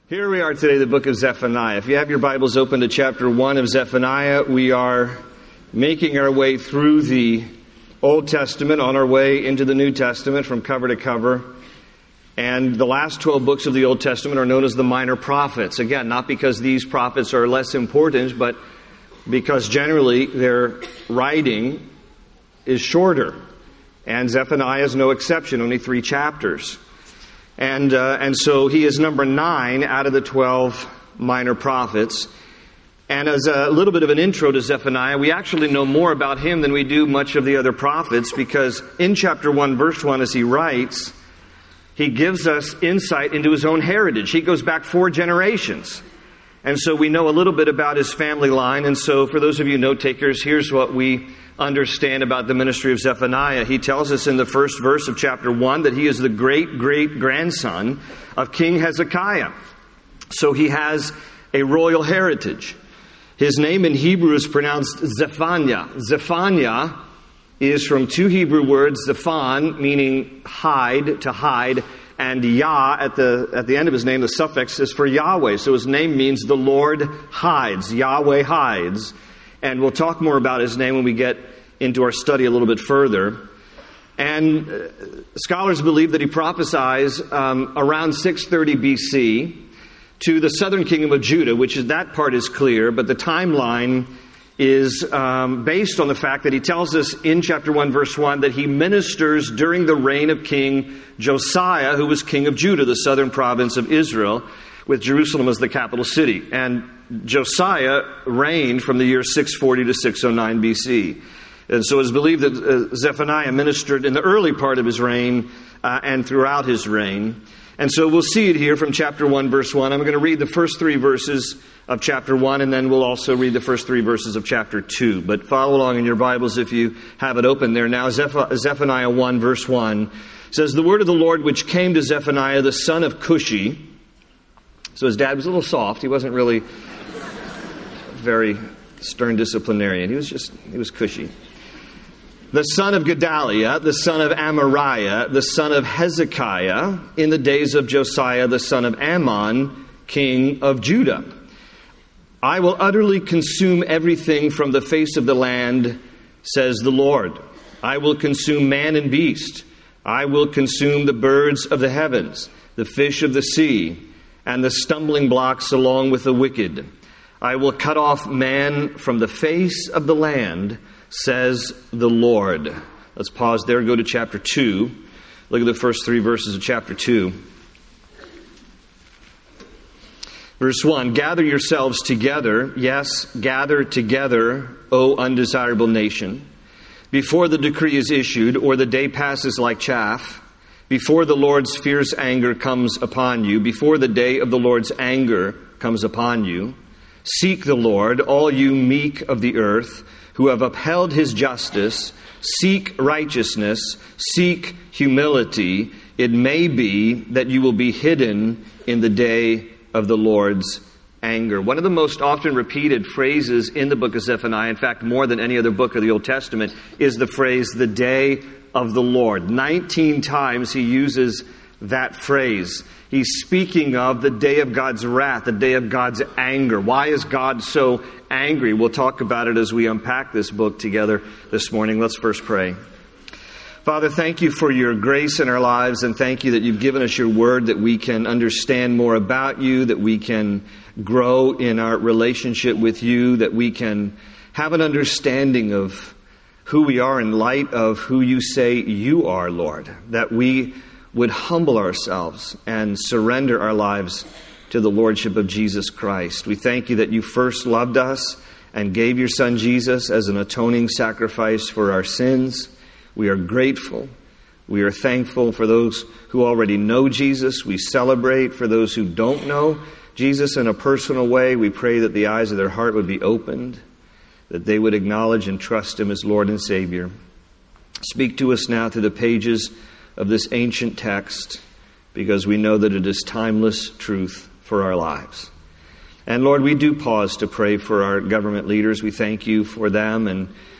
Here we are today, the book of Zephaniah. If you have your Bibles open to chapter 1 of Zephaniah, we are making our way through the Old Testament, on our way into the New Testament from cover to cover. And the last 12 books of the Old Testament are known as the minor prophets. Again, not because these prophets are less important, but because generally their writing is shorter. And Zephaniah is no exception, only 3 chapters. And so he is number 9 out of the 12 minor prophets. And as a little bit of an intro to Zephaniah, we actually know more about him than we do much of the other prophets, because in chapter 1, verse 1, as he writes, he gives us insight into his own heritage. He goes back 4 generations. And so we know a little bit about his family line. And so for those of you note takers, here's what we understand about the ministry of Zephaniah. He tells us in the first verse of chapter 1 that he is the great-great-grandson of King Hezekiah. So he has a royal heritage. His name in Hebrew is pronounced Zephaniah. Zephaniah is from 2 Hebrew words, Zephan, meaning hide, to hide, and Yah, at the end of his name, the suffix is for Yahweh. So his name means the Lord hides, Yahweh hides. And we'll talk more about his name when we get into our study a little bit further. And scholars believe that he prophesies around 630 BC to the southern kingdom of Judah, which is, that part is clear, but the timeline is based on the fact that he tells us in chapter 1, verse 1, that he ministers during the reign of King Josiah, who was king of Judah, the southern province of Israel, with Jerusalem as the capital city. And Josiah reigned from the year 640 to 609 BC. And so it's believed that Zephaniah ministered in the early part of his reign and throughout his reign. And so we'll see it here from chapter 1, verse 1. I'm going to read the first 3 verses of chapter 1, and then we'll also read the first 3 verses of chapter 2. But follow along in your Bibles if you have it open there. Now, Zephaniah 1, verse 1 says, "The word of the Lord which came to Zephaniah, the son of Cushi." So his dad was a little soft. He wasn't really very stern disciplinarian. He was cushy. "The son of Gedaliah, the son of Amariah, the son of Hezekiah, in the days of Josiah, the son of Ammon, king of Judah. I will utterly consume everything from the face of the land, says the Lord. I will consume man and beast. I will consume the birds of the heavens, the fish of the sea, and the stumbling blocks along with the wicked. I will cut off man from the face of the land, says the Lord." Let's pause there and go to chapter 2. Look at the first 3 verses of chapter 2. Verse 1, "Gather yourselves together, yes, gather together, O undesirable nation, before the decree is issued, or the day passes like chaff, before the Lord's fierce anger comes upon you, before the day of the Lord's anger comes upon you. Seek the Lord, all you meek of the earth, who have upheld his justice. Seek righteousness, seek humility. It may be that you will be hidden in the day of the Lord's anger." One of the most often repeated phrases in the book of Zephaniah, in fact, more than any other book of the Old Testament, is the phrase, "the day of the Lord." 19 times he uses that phrase. He's speaking of the day of God's wrath, the day of God's anger. Why is God so angry? We'll talk about it as we unpack this book together this morning. Let's first pray. Father, thank you for your grace in our lives, and thank you that you've given us your word, that we can understand more about you, that we can grow in our relationship with you, that we can have an understanding of who we are in light of who you say you are, Lord, that we would humble ourselves and surrender our lives to the lordship of Jesus Christ. We thank you that you first loved us and gave your Son Jesus as an atoning sacrifice for our sins. We are grateful. We are thankful for those who already know Jesus. We celebrate for those who don't know Jesus in a personal way. We pray that the eyes of their heart would be opened, that they would acknowledge and trust him as Lord and Savior. Speak to us now through the pages of this ancient text, because we know that it is timeless truth for our lives. And Lord, we do pause to pray for our government leaders. We thank you for them, and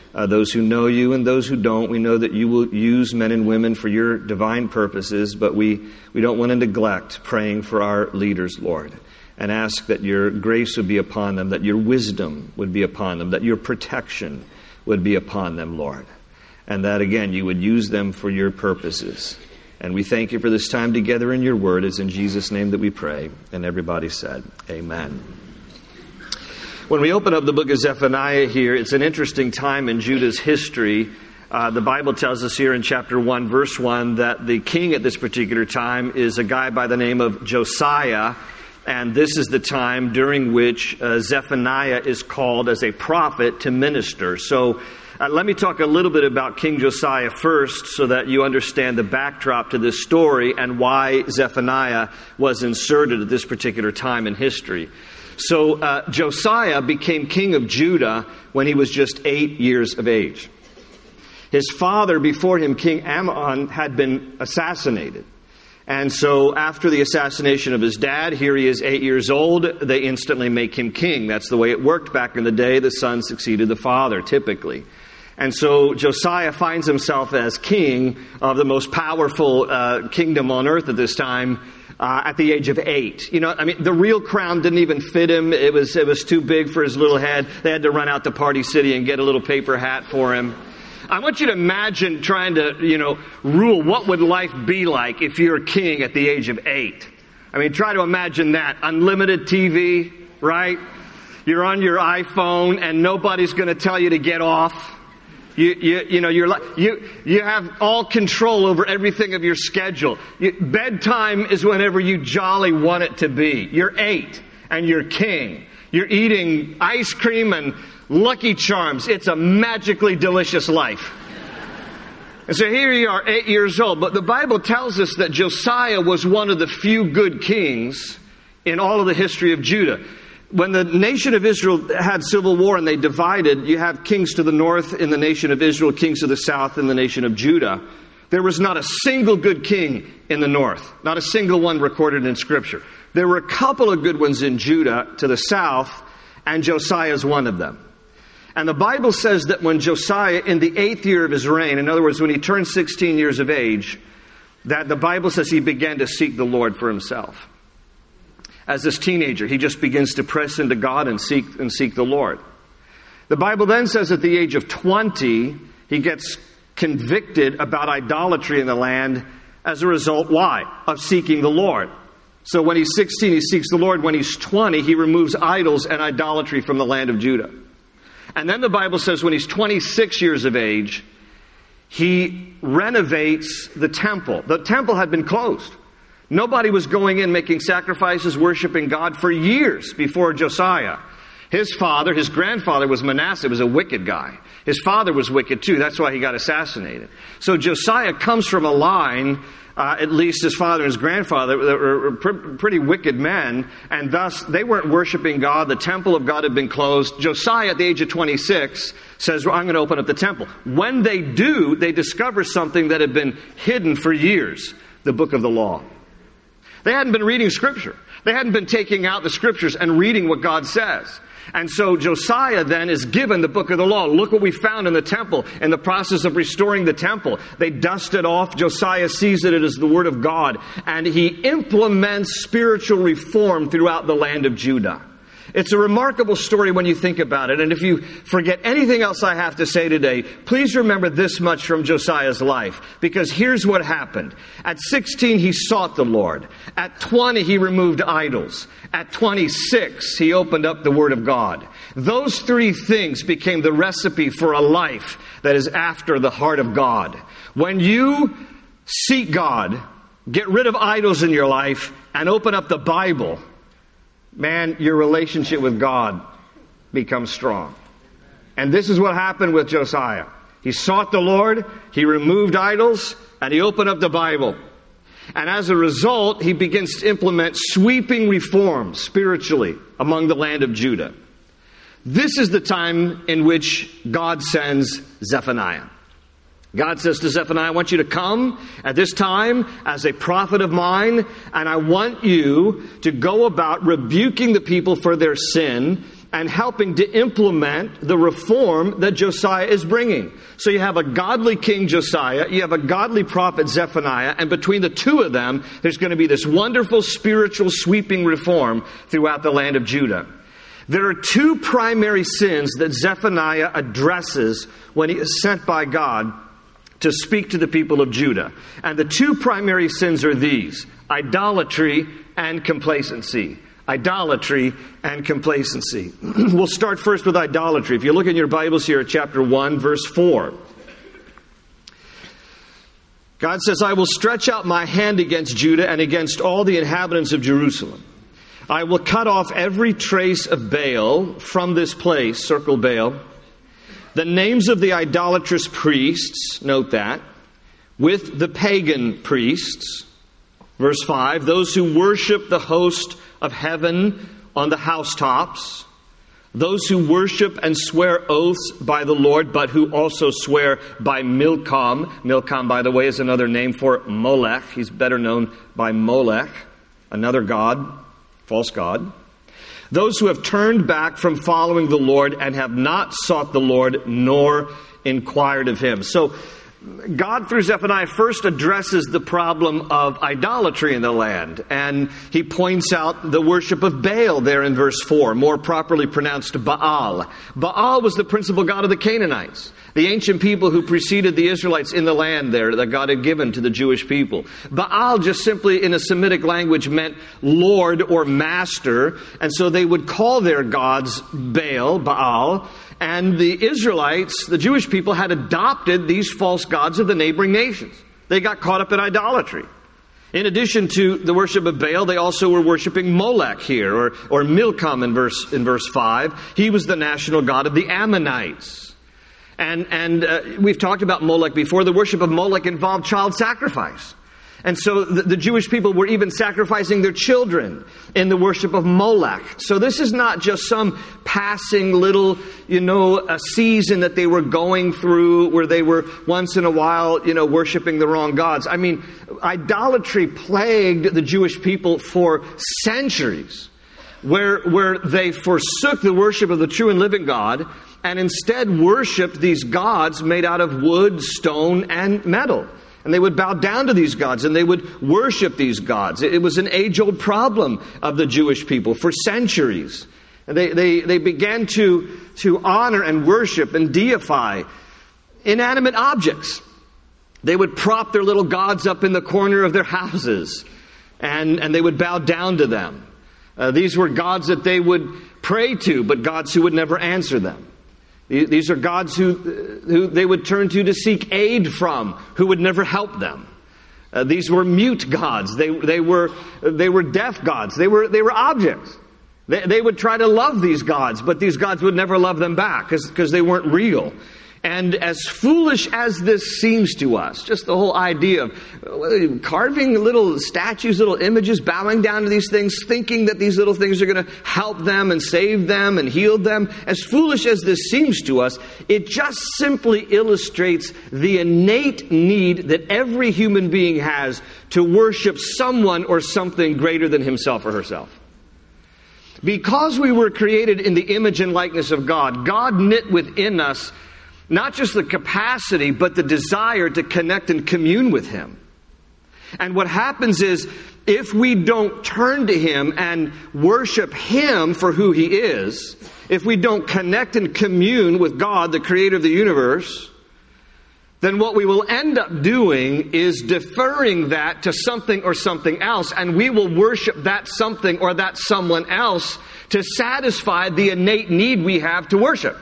those who know you and those who don't. We know that you will use men and women for your divine purposes, but we don't want to neglect praying for our leaders, Lord, and ask that your grace would be upon them, that your wisdom would be upon them, that your protection would be upon them, Lord, and that, again, you would use them for your purposes. And we thank you for this time together in your word. It's in Jesus' name that we pray. And everybody said, amen. When we open up the book of Zephaniah here, it's an interesting time in Judah's history. The Bible tells us here in chapter 1, verse 1, that the king at this particular time is a guy by the name of Josiah. And this is the time during which Zephaniah is called as a prophet to minister. So let me talk a little bit about King Josiah first so that you understand the backdrop to this story and why Zephaniah was inserted at this particular time in history. So Josiah became king of Judah when he was just 8 years of age. His father before him, King Amon, had been assassinated. And so after the assassination of his dad, here he is 8 years old, they instantly make him king. That's the way it worked back in the day. The son succeeded the father, typically. And so Josiah finds himself as king of the most powerful kingdom on earth at this time at the age of 8. You know, I mean, the real crown didn't even fit him. It was too big for his little head. They had to run out to Party City and get a little paper hat for him. I want you to imagine trying to, rule. What would life be like if you're a king at the age of 8? I mean, try to imagine that. Unlimited TV, right? You're on your iPhone and nobody's going to tell you to get off. You have all control over everything of your schedule. Bedtime is whenever you jolly want it to be. You're 8 and you're king. You're eating ice cream and Lucky Charms. It's a magically delicious life. And so here you are, 8 years old. But the Bible tells us that Josiah was one of the few good kings in all of the history of Judah. When the nation of Israel had civil war and they divided, you have kings to the north in the nation of Israel, kings to the south in the nation of Judah. There was not a single good king in the north, not a single one recorded in Scripture. There were a couple of good ones in Judah to the south, and Josiah is one of them. And the Bible says that when Josiah, in the 8th year of his reign, in other words, when he turned 16 years of age, that the Bible says he began to seek the Lord for himself. As this teenager, he just begins to press into God and seek the Lord. The Bible then says at the age of 20, he gets convicted about idolatry in the land as a result, why? Of seeking the Lord. So when he's 16, he seeks the Lord. When he's 20, he removes idols and idolatry from the land of Judah. And then the Bible says when he's 26 years of age, he renovates the temple. The temple had been closed. Nobody was going in making sacrifices, worshiping God for years before Josiah. His father, his grandfather was Manasseh, was a wicked guy. His father was wicked too. That's why he got assassinated. So Josiah comes from a line, at least his father and his grandfather, that were pretty wicked men, and thus they weren't worshiping God. The temple of God had been closed. Josiah, at the age of 26, says, well, I'm going to open up the temple. When they do, they discover something that had been hidden for years, the book of the law. They hadn't been reading Scripture. They hadn't been taking out the Scriptures and reading what God says. And so Josiah then is given the book of the law. Look what we found in the temple, in the process of restoring the temple. They dust it off. Josiah sees it as the Word of God. And he implements spiritual reform throughout the land of Judah. It's a remarkable story when you think about it. And if you forget anything else I have to say today, please remember this much from Josiah's life. Because here's what happened. At 16, he sought the Lord. At 20, he removed idols. At 26, he opened up the Word of God. Those three things became the recipe for a life that is after the heart of God. When you seek God, get rid of idols in your life, and open up the Bible, man, your relationship with God becomes strong. And this is what happened with Josiah. He sought the Lord, he removed idols, and he opened up the Bible. And as a result, he begins to implement sweeping reforms spiritually among the land of Judah. This is the time in which God sends Zephaniah. God says to Zephaniah, I want you to come at this time as a prophet of mine, and I want you to go about rebuking the people for their sin and helping to implement the reform that Josiah is bringing. So you have a godly king Josiah, you have a godly prophet Zephaniah, and between the two of them, there's going to be this wonderful spiritual sweeping reform throughout the land of Judah. There are two primary sins that Zephaniah addresses when he is sent by God to speak to the people of Judah. And the two primary sins are these: idolatry and complacency. Idolatry and complacency. We'll start first with idolatry. If you look in your Bibles here at chapter 1, verse 4. God says, I will stretch out my hand against Judah and against all the inhabitants of Jerusalem. I will cut off every trace of Baal from this place, circle Baal, the names of the idolatrous priests, note that, with the pagan priests. Verse 5, those who worship the host of heaven on the housetops, those who worship and swear oaths by the Lord, but who also swear by Milcom. Milcom, by the way, is another name for Molech. He's better known by Molech, another god, false god. Those who have turned back from following the Lord and have not sought the Lord nor inquired of Him. So God, through Zephaniah, first addresses the problem of idolatry in the land. And he points out the worship of Baal there in verse 4, more properly pronounced Baal. Baal was the principal god of the Canaanites, the ancient people who preceded the Israelites in the land there that God had given to the Jewish people. Baal just simply in a Semitic language meant Lord or Master. And so they would call their gods Baal. And the Israelites, the Jewish people, had adopted these false gods of the neighboring nations. They got caught up in idolatry. In addition to the worship of Baal, they also were worshiping Molech here, or Milcom in verse 5. He was the national god of the Ammonites. And we've talked about Molech before. The worship of Molech involved child sacrifice. And so the Jewish people were even sacrificing their children in the worship of Molech. So this is not just some passing little, a season that they were going through where they were once in a while, worshiping the wrong gods. I mean, idolatry plagued the Jewish people for centuries, where they forsook the worship of the true and living God and instead worshiped these gods made out of wood, stone, and metal. And they would bow down to these gods and they would worship these gods. It was an age-old problem of the Jewish people for centuries. And they began to honor and worship and deify inanimate objects. They would prop their little gods up in the corner of their houses and they would bow down to them. These were gods that they would pray to, but gods who would never answer them. These are gods who they would turn to seek aid from, who would never help them. These were mute gods. They were deaf gods. They were objects. They would try to love these gods, but these gods would never love them back because they weren't real. And as foolish as this seems to us, just the whole idea of carving little statues, little images, bowing down to these things, thinking that these little things are going to help them and save them and heal them, as foolish as this seems to us, it just simply illustrates the innate need that every human being has to worship someone or something greater than himself or herself. Because we were created in the image and likeness of God, God knit within us not just the capacity, but the desire to connect and commune with Him. And what happens is, if we don't turn to Him and worship Him for who He is, if we don't connect and commune with God, the creator of the universe, then what we will end up doing is deferring that to something or something else, and we will worship that something or that someone else to satisfy the innate need we have to worship.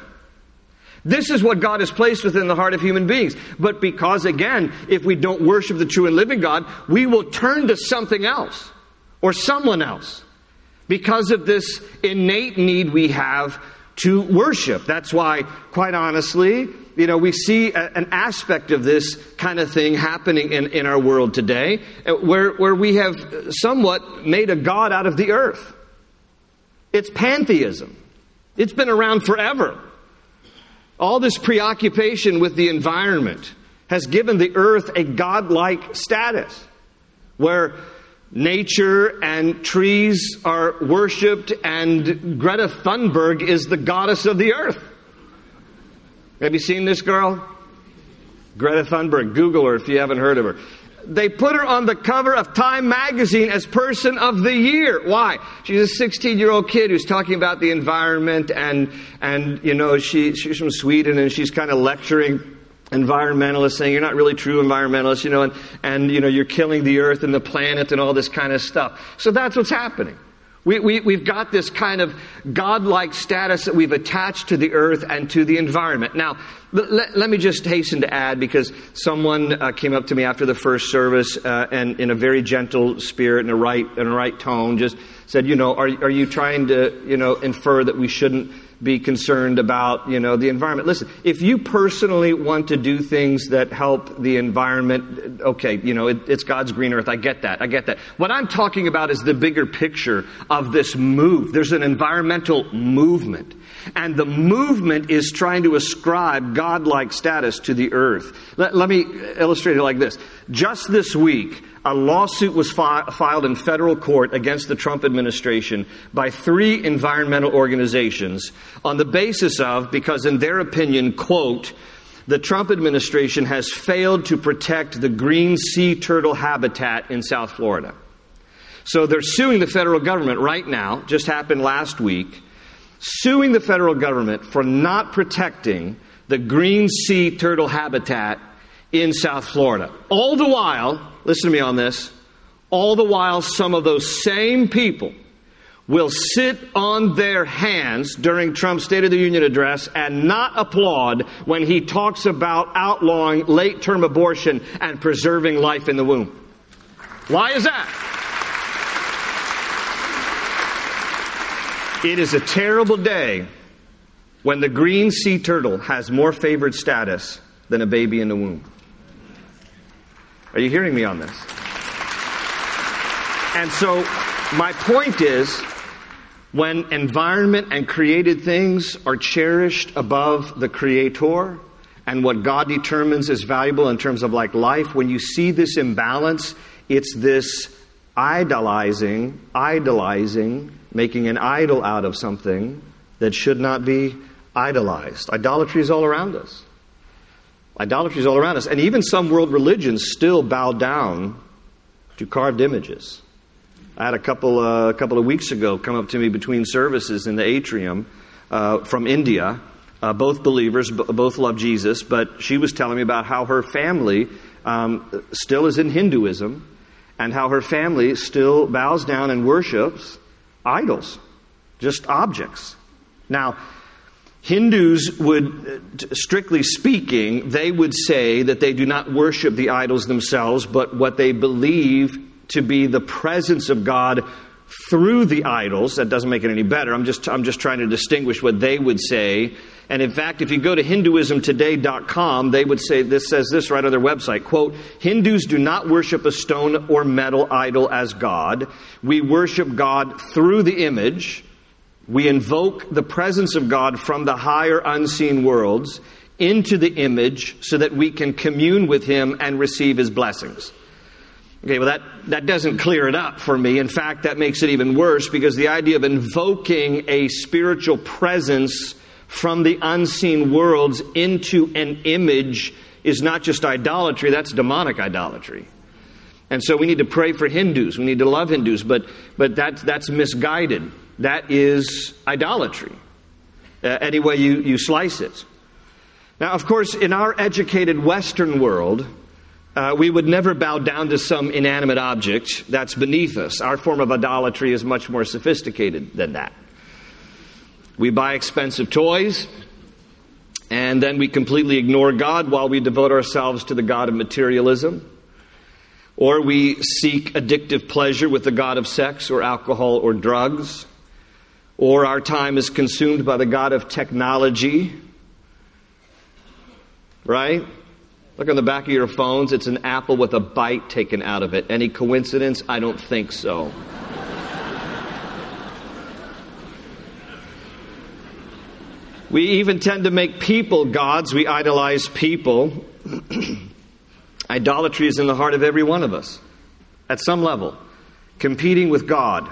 This is what God has placed within the heart of human beings. But because, again, if we don't worship the true and living God, we will turn to something else or someone else because of this innate need we have to worship. That's why, quite honestly, we see an aspect of this kind of thing happening in our world today, where we have somewhat made a god out of the earth. It's pantheism. It's been around forever. All this preoccupation with the environment has given the earth a godlike status, where nature and trees are worshipped, and Greta Thunberg is the goddess of the earth. Have you seen this girl? Greta Thunberg. Google her if you haven't heard of her. They put her on the cover of Time magazine as Person of the Year. Why? She's a 16-year-old kid who's talking about the environment, and you know, she's from Sweden, and she's kind of lecturing environmentalists, saying you're not really true environmentalists, you know, and you know, you're killing the earth and the planet and all this kind of stuff. So that's what's happening. We've got this kind of godlike status that we've attached to the earth and to the environment. Now, let me just hasten to add, because someone came up to me after the first service and in a very gentle spirit and a right tone just said, you know, are you trying to, you know, infer that we shouldn't be concerned about, you know, the environment? Listen, if you personally want to do things that help the environment, okay, you know, it's God's green earth. I get that. What I'm talking about is the bigger picture of this move. There's an environmental movement, and the movement is trying to ascribe godlike status to the earth. Let me illustrate it like this. Just this week, a lawsuit was filed in federal court against the Trump administration by 3 environmental organizations on the basis of, because in their opinion, quote, the Trump administration has failed to protect the green sea turtle habitat in South Florida. So they're suing the federal government right now, just happened last week, suing the federal government for not protecting the green sea turtle habitat in South Florida. All the while, listen to me on this, all the while some of those same people will sit on their hands during Trump's State of the Union address and not applaud when he talks about outlawing late-term abortion and preserving life in the womb. Why is that? It is a terrible day when the green sea turtle has more favored status than a baby in the womb. Are you hearing me on this? And so my point is, when environment and created things are cherished above the Creator and what God determines is valuable in terms of like life, when you see this imbalance, it's this idolizing, making an idol out of something that should not be idolized. Idolatry is all around us. Idolatry is all around us. And even some world religions still bow down to carved images. I had a couple of weeks ago come up to me between services in the atrium from India, both believers, both love Jesus, but she was telling me about how her family still is in Hinduism, and how her family still bows down and worships idols, just objects. Now, Hindus would, strictly speaking, they would say that they do not worship the idols themselves, but what they believe to be the presence of God through the idols. That doesn't make it any better. I'm just trying to distinguish what they would say. And in fact, if you go to HinduismToday.com, they would say, this says this right on their website, quote, Hindus do not worship a stone or metal idol as God. We worship God through the image. We invoke the presence of God from the higher unseen worlds into the image so that we can commune with Him and receive His blessings. Okay, well that doesn't clear it up for me. In fact, that makes it even worse, because the idea of invoking a spiritual presence from the unseen worlds into an image is not just idolatry, that's demonic idolatry. And so we need to pray for Hindus. We need to love Hindus, but that's misguided. That is idolatry, any way you slice it. Now, of course, in our educated Western world, we would never bow down to some inanimate object that's beneath us. Our form of idolatry is much more sophisticated than that. We buy expensive toys, and then we completely ignore God while we devote ourselves to the god of materialism. Or we seek addictive pleasure with the god of sex or alcohol or drugs. Or our time is consumed by the god of technology. Right? Look on the back of your phones. It's an apple with a bite taken out of it. Any coincidence? I don't think so. We even tend to make people gods. We idolize people. Idolatry is in the heart of every one of us at some level. competing with God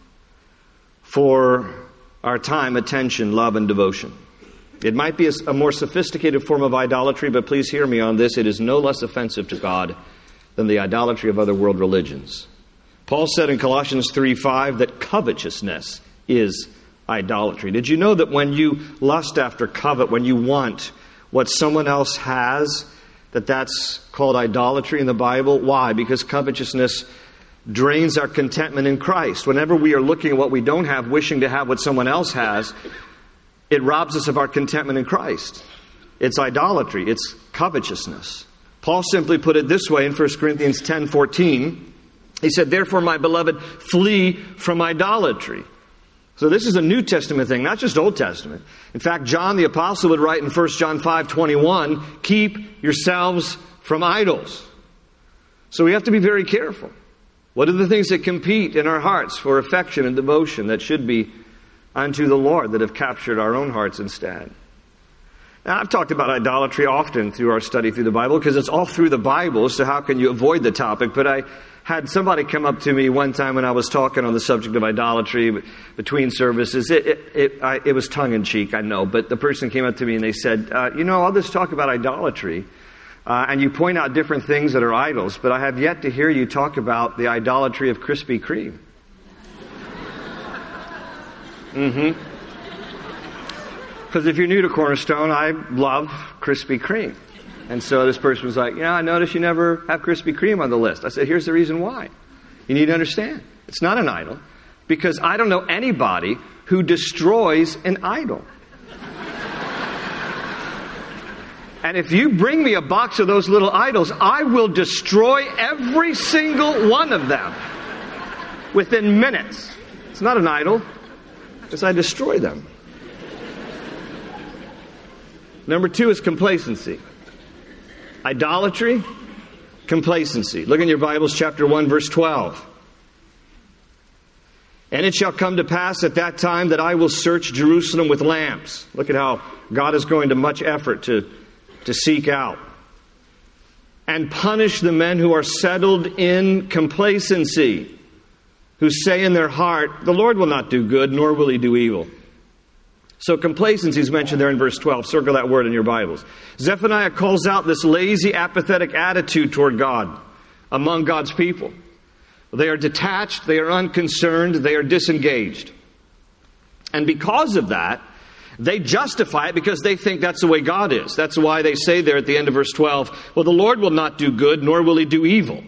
for our time, attention, love, and devotion. It might be a more sophisticated form of idolatry, but please hear me on this. It is no less offensive to God than the idolatry of other world religions. Paul said in Colossians 3:5 that covetousness is idolatry. Did you know that when you lust after, covet, when you want what someone else has, that's called idolatry in the Bible? Why? Because covetousness drains our contentment in Christ. Whenever we are looking at what we don't have, wishing to have what someone else has, it robs us of our contentment in Christ. It's idolatry. It's covetousness. Paul simply put it this way in 1 Corinthians 10:14. He said, "Therefore, my beloved, flee from idolatry." So this is a New Testament thing, not just Old Testament. In fact, John the Apostle would write in 1 John 5:21, "Keep yourselves from idols." So we have to be very careful. What are the things that compete in our hearts for affection and devotion that should be unto the Lord, that have captured our own hearts instead? Now, I've talked about idolatry often through our study through the Bible, because it's all through the Bible, so how can you avoid the topic? But I had somebody come up to me one time when I was talking on the subject of idolatry between services. It was tongue-in-cheek, I know, but the person came up to me and they said, all this talk about idolatry, and you point out different things that are idols, but I have yet to hear you talk about the idolatry of Krispy Kreme. Because if you're new to Cornerstone, I love Krispy Kreme. And so this person was like, I noticed you never have Krispy Kreme on the list. I said, here's the reason why. You need to understand. It's not an idol. Because I don't know anybody who destroys an idol. And if you bring me a box of those little idols, I will destroy every single one of them within minutes. It's not an idol, because I destroy them. Number 2 is complacency. Idolatry, complacency. Look in your Bibles, chapter 1, verse 12. "And it shall come to pass at that time that I will search Jerusalem with lamps." Look at how God is going to much effort to seek out. "And punish the men who are settled in complacency, who say in their heart, the Lord will not do good, nor will He do evil." So complacency is mentioned there in verse 12. Circle that word in your Bibles. Zephaniah calls out this lazy, apathetic attitude toward God among God's people. They are detached, they are unconcerned, they are disengaged. And because of that, they justify it because they think that's the way God is. That's why they say there at the end of verse 12, well, the Lord will not do good, nor will He do evil.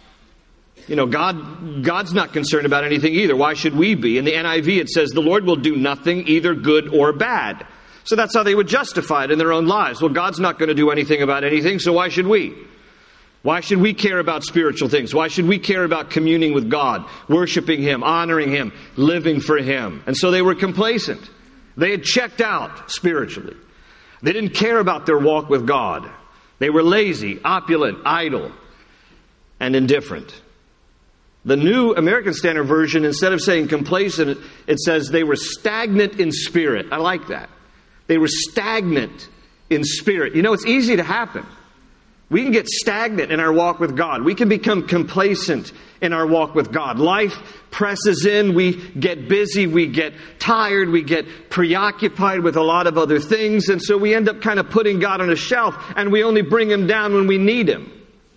God's not concerned about anything either. Why should we be? In the NIV it says, the Lord will do nothing, either good or bad. So that's how they would justify it in their own lives. Well, God's not going to do anything about anything, so why should we? Why should we care about spiritual things? Why should we care about communing with God, worshiping Him, honoring Him, living for Him? And so they were complacent. They had checked out spiritually. They didn't care about their walk with God. They were lazy, opulent, idle, and indifferent. The New American Standard Version, instead of saying complacent, it says they were stagnant in spirit. I like that. They were stagnant in spirit. It's easy to happen. We can get stagnant in our walk with God. We can become complacent in our walk with God. Life presses in. We get busy. We get tired. We get preoccupied with a lot of other things. And so we end up kind of putting God on a shelf, and we only bring Him down when we need Him.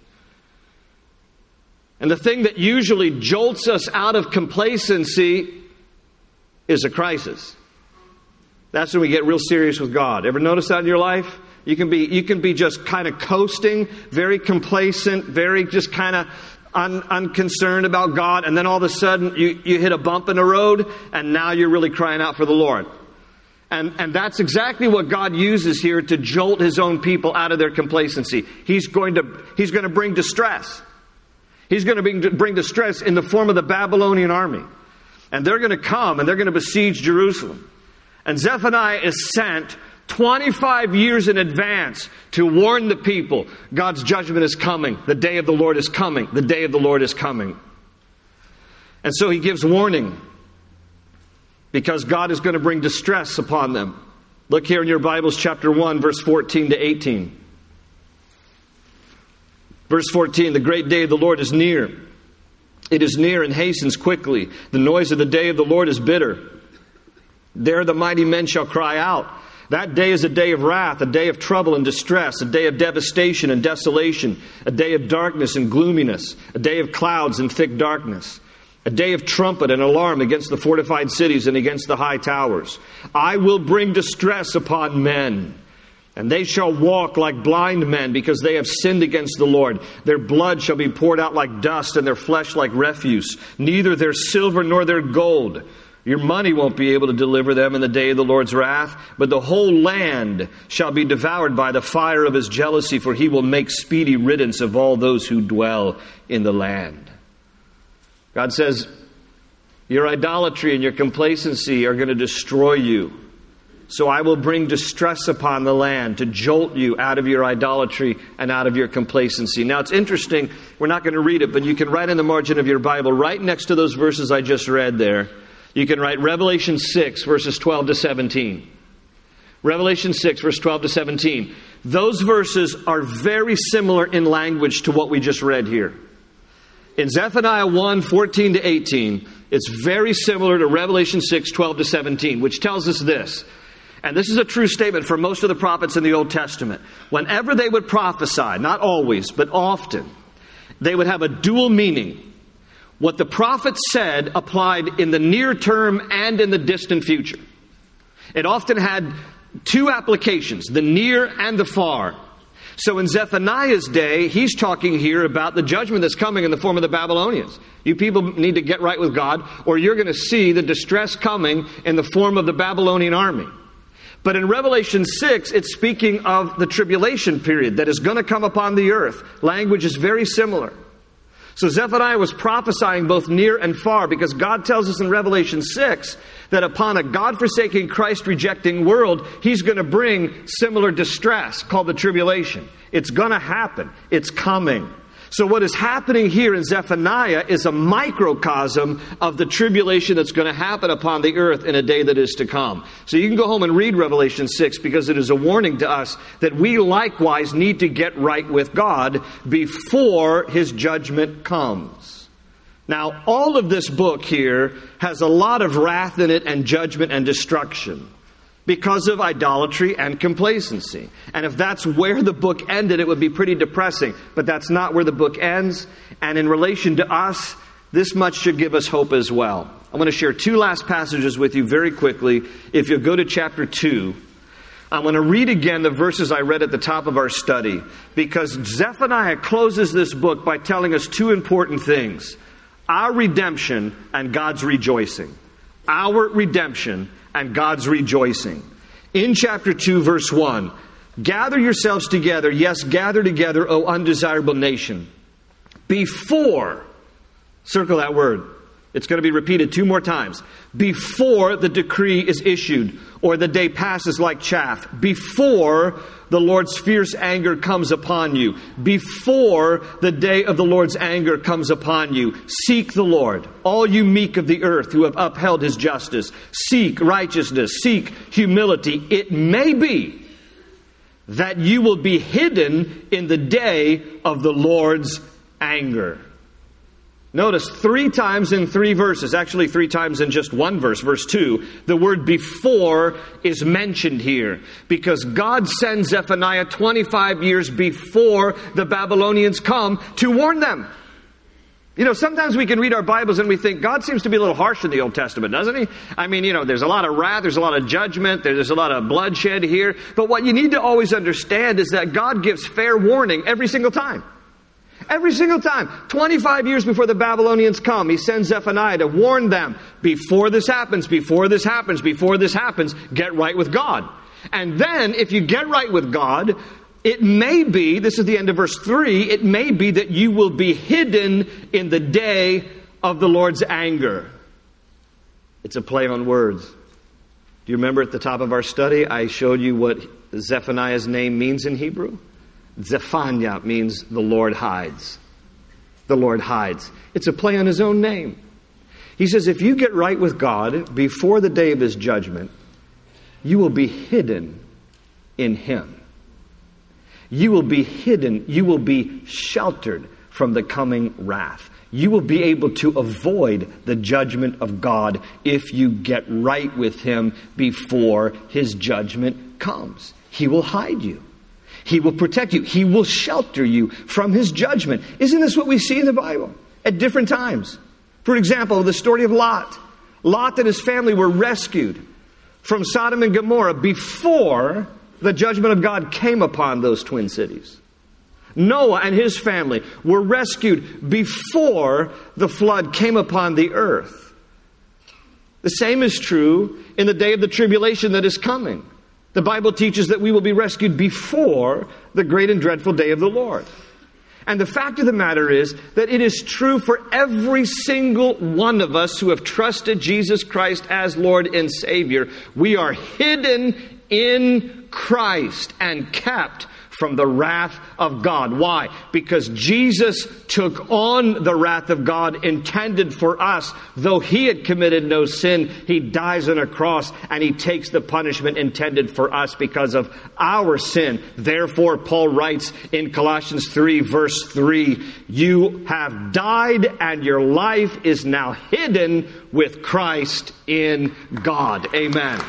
And the thing that usually jolts us out of complacency is a crisis. That's when we get real serious with God. Ever notice that in your life? You can be just kind of coasting, very complacent, very just kind of unconcerned about God, and then all of a sudden you hit a bump in the road, and now you're really crying out for the Lord. And that's exactly what God uses here to jolt His own people out of their complacency. He's going to bring distress. He's going to bring distress in the form of the Babylonian army. And they're going to come and they're going to besiege Jerusalem. And Zephaniah is sent 25 years in advance to warn the people, God's judgment is coming. The day of the Lord is coming. The day of the Lord is coming. And so he gives warning because God is going to bring distress upon them. Look here in your Bibles, chapter 1, verse 14 to 18. Verse 14, the great day of the Lord is near. It is near and hastens quickly. The noise of the day of the Lord is bitter. There the mighty men shall cry out. That day is a day of wrath, a day of trouble and distress, a day of devastation and desolation, a day of darkness and gloominess, a day of clouds and thick darkness, a day of trumpet and alarm against the fortified cities and against the high towers. I will bring distress upon men, and they shall walk like blind men, because they have sinned against the Lord. Their blood shall be poured out like dust, and their flesh like refuse. Neither their silver nor their gold. Your money won't be able to deliver them in the day of the Lord's wrath, but the whole land shall be devoured by the fire of his jealousy, for he will make speedy riddance of all those who dwell in the land. God says, your idolatry and your complacency are going to destroy you. So I will bring distress upon the land to jolt you out of your idolatry and out of your complacency. Now it's interesting, we're not going to read it, but you can write in the margin of your Bible, right next to those verses I just read there, you can write Revelation 6, verses 12 to 17. Revelation 6, verse 12 to 17. Those verses are very similar in language to what we just read here. In Zephaniah 1, 14 to 18, it's very similar to Revelation 6, 12 to 17, which tells us this. And this is a true statement for most of the prophets in the Old Testament. Whenever they would prophesy, not always, but often, they would have a dual meaning. What the prophet said applied in the near term and in the distant future. It often had two applications, the near and the far. So in Zephaniah's day, he's talking here about the judgment that's coming in the form of the Babylonians. You people need to get right with God, or you're going to see the distress coming in the form of the Babylonian army. But in Revelation 6, it's speaking of the tribulation period that is going to come upon the earth. Language is very similar. So Zephaniah was prophesying both near and far, because God tells us in Revelation 6 that upon a God-forsaking, Christ-rejecting world, He's going to bring similar distress called the tribulation. It's going to happen. It's coming. So what is happening here in Zephaniah is a microcosm of the tribulation that's going to happen upon the earth in a day that is to come. So you can go home and read Revelation 6, because it is a warning to us that we likewise need to get right with God before His judgment comes. Now, all of this book here has a lot of wrath in it and judgment and destruction, because of idolatry and complacency. And if that's where the book ended, it would be pretty depressing. But that's not where the book ends. And in relation to us, this much should give us hope as well. I'm going to share two last passages with you very quickly. If you'll go to chapter 2, I'm going to read again the verses I read at the top of our study, because Zephaniah closes this book by telling us two important things: our redemption and God's rejoicing. Our redemption and God's rejoicing. In chapter 2, verse 1, gather yourselves together, yes, gather together, O undesirable nation, before, circle that word, it's going to be repeated 2 more times, before the decree is issued, or the day passes like chaff, before the Lord's fierce anger comes upon you, before the day of the Lord's anger comes upon you. Seek the Lord, all you meek of the earth who have upheld His justice. Seek righteousness, seek humility. It may be that you will be hidden in the day of the Lord's anger. Notice 3 times in 3 verses, actually 3 times in just one verse, verse 2, the word before is mentioned here, because God sends Zephaniah 25 years before the Babylonians come to warn them. You know, sometimes we can read our Bibles and we think God seems to be a little harsh in the Old Testament, doesn't He? I mean, there's a lot of wrath, there's a lot of judgment, there's a lot of bloodshed here. But what you need to always understand is that God gives fair warning every single time. Every single time. 25 years before the Babylonians come, He sends Zephaniah to warn them, before this happens, before this happens, before this happens, get right with God. And then, if you get right with God, it may be, this is the end of verse 3, it may be that you will be hidden in the day of the Lord's anger. It's a play on words. Do you remember at the top of our study, I showed you what Zephaniah's name means in Hebrew? Zephaniah means the Lord hides. The Lord hides. It's a play on His own name. He says, if you get right with God before the day of His judgment, you will be hidden in Him. You will be hidden. You will be sheltered from the coming wrath. You will be able to avoid the judgment of God if you get right with Him before His judgment comes. He will hide you. He will protect you. He will shelter you from His judgment. Isn't this what we see in the Bible at different times? For example, the story of Lot. Lot and his family were rescued from Sodom and Gomorrah before the judgment of God came upon those twin cities. Noah and his family were rescued before the flood came upon the earth. The same is true in the day of the tribulation that is coming. The Bible teaches that we will be rescued before the great and dreadful day of the Lord. And the fact of the matter is that it is true for every single one of us who have trusted Jesus Christ as Lord and Savior. We are hidden in Christ and kept from the wrath of God. Why? Because Jesus took on the wrath of God intended for us. Though He had committed no sin, He dies on a cross and He takes the punishment intended for us because of our sin. Therefore, Paul writes in Colossians 3 verse 3, you have died and your life is now hidden with Christ in God. Amen.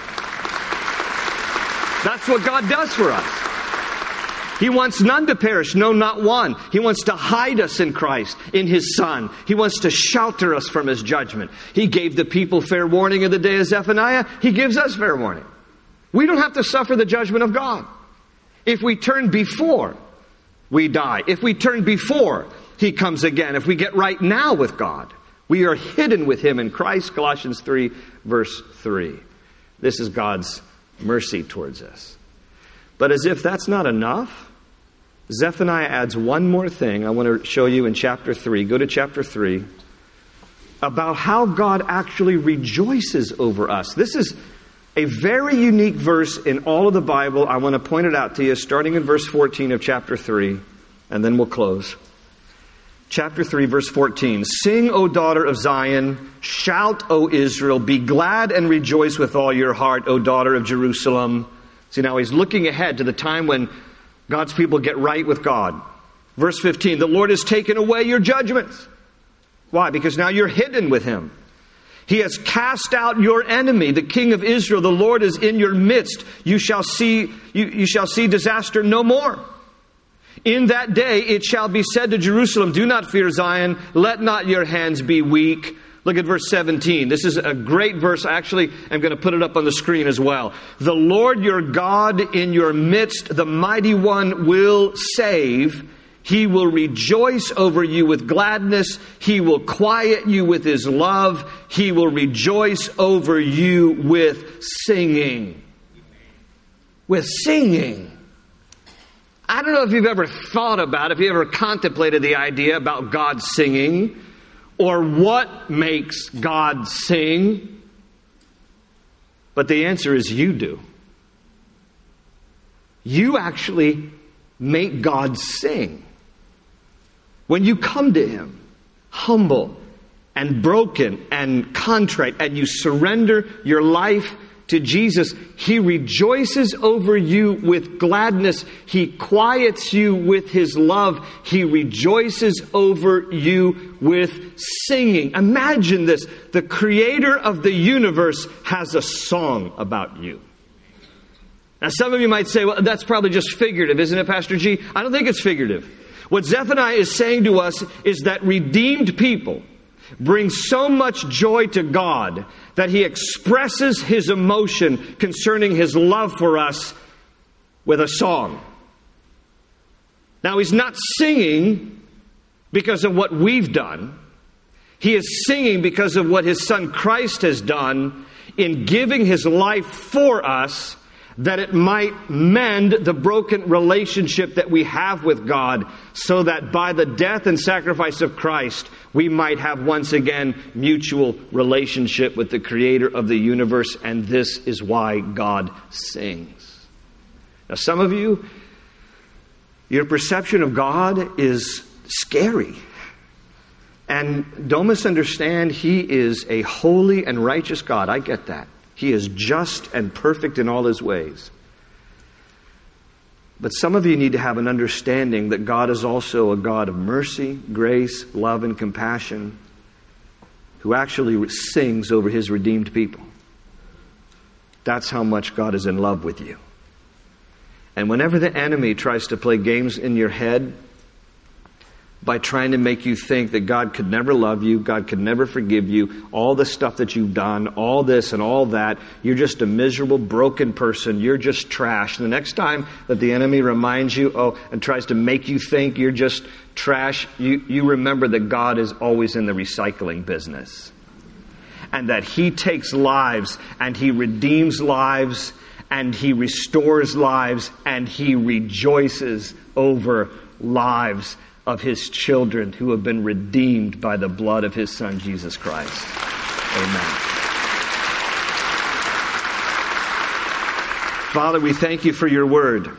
That's what God does for us. He wants none to perish, no, not one. He wants to hide us in Christ, in His Son. He wants to shelter us from His judgment. He gave the people fair warning in the day of Zephaniah. He gives us fair warning. We don't have to suffer the judgment of God. If we turn before, we die. If we turn before He comes again, if we get right now with God, we are hidden with Him in Christ. Colossians 3 verse 3. This is God's mercy towards us. But as if that's not enough, Zephaniah adds one more thing I want to show you in chapter 3. Go to chapter 3. About how God actually rejoices over us. This is a very unique verse in all of the Bible. I want to point it out to you, starting in verse 14 of chapter 3, and then we'll close. Chapter 3, verse 14. Sing, O daughter of Zion. Shout, O Israel. Be glad and rejoice with all your heart, O daughter of Jerusalem. See, now he's looking ahead to the time when God's people get right with God. Verse 15, the Lord has taken away your judgments. Why? Because now you're hidden with Him. He has cast out your enemy, the King of Israel. The Lord is in your midst. You shall see disaster no more. In that day it shall be said to Jerusalem, do not fear Zion, let not your hands be weak. Look at verse 17. This is a great verse. Actually, I'm going to put it up on the screen as well. The Lord your God in your midst, the mighty one, will save. He will rejoice over you with gladness. He will quiet you with His love. He will rejoice over you with singing. With singing. I don't know if you've ever thought about, if you ever contemplated the idea about God singing, or what makes God sing? But the answer is you do. You actually make God sing. When you come to Him, humble and broken and contrite, and you surrender your life to Jesus, He rejoices over you with gladness. He quiets you with His love. He rejoices over you with singing. Imagine this. The Creator of the universe has a song about you. Now, some of you might say, well, that's probably just figurative, isn't it, Pastor G? I don't think it's figurative. What Zephaniah is saying to us is that redeemed people bring so much joy to God that He expresses His emotion concerning His love for us with a song. Now, He's not singing because of what we've done. He is singing because of what His Son Christ has done in giving His life for us, that it might mend the broken relationship that we have with God, so that by the death and sacrifice of Christ, we might have once again mutual relationship with the Creator of the universe. And this is why God sings. Now, some of you, your perception of God is scary. And don't misunderstand, He is a holy and righteous God. I get that. He is just and perfect in all His ways. But some of you need to have an understanding that God is also a God of mercy, grace, love, and compassion, who actually sings over His redeemed people. That's how much God is in love with you. And whenever the enemy tries to play games in your head by trying to make you think that God could never love you, God could never forgive you, all the stuff that you've done, all this and all that, you're just a miserable, broken person, you're just trash. And the next time that the enemy reminds you, and tries to make you think you're just trash, you remember that God is always in the recycling business. And that He takes lives and He redeems lives and He restores lives and He rejoices over lives of His children who have been redeemed by the blood of His Son, Jesus Christ. Amen. Father, we thank You for Your word.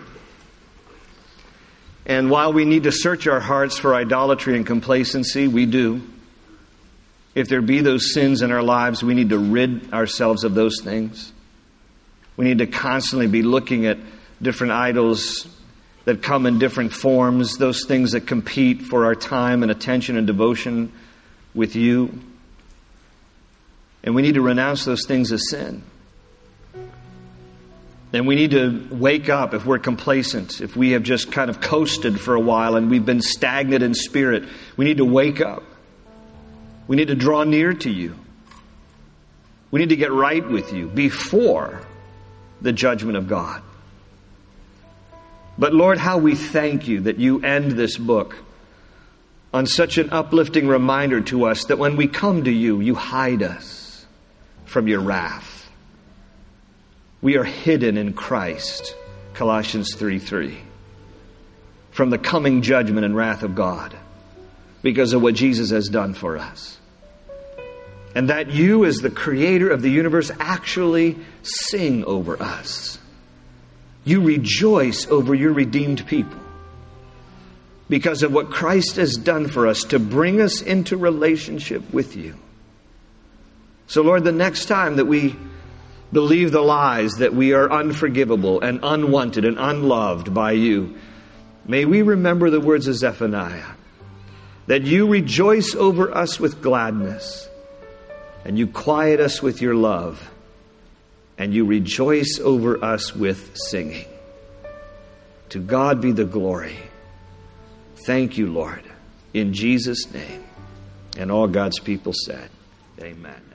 And while we need to search our hearts for idolatry and complacency, we do. If there be those sins in our lives, we need to rid ourselves of those things. We need to constantly be looking at different idols that come in different forms, those things that compete for our time and attention and devotion with You. And we need to renounce those things as sin. And we need to wake up if we're complacent, if we have just kind of coasted for a while and we've been stagnant in spirit. We need to wake up. We need to draw near to You. We need to get right with You before the judgment of God. But Lord, how we thank You that You end this book on such an uplifting reminder to us that when we come to You, You hide us from Your wrath. We are hidden in Christ, Colossians 3:3, from the coming judgment and wrath of God because of what Jesus has done for us. And that You, as the Creator of the universe, actually sing over us. You rejoice over Your redeemed people because of what Christ has done for us to bring us into relationship with You. So Lord, the next time that we believe the lies that we are unforgivable and unwanted and unloved by You, may we remember the words of Zephaniah, that You rejoice over us with gladness, and You quiet us with Your love, and You rejoice over us with singing. To God be the glory. Thank You, Lord, in Jesus' name. And all God's people said, amen.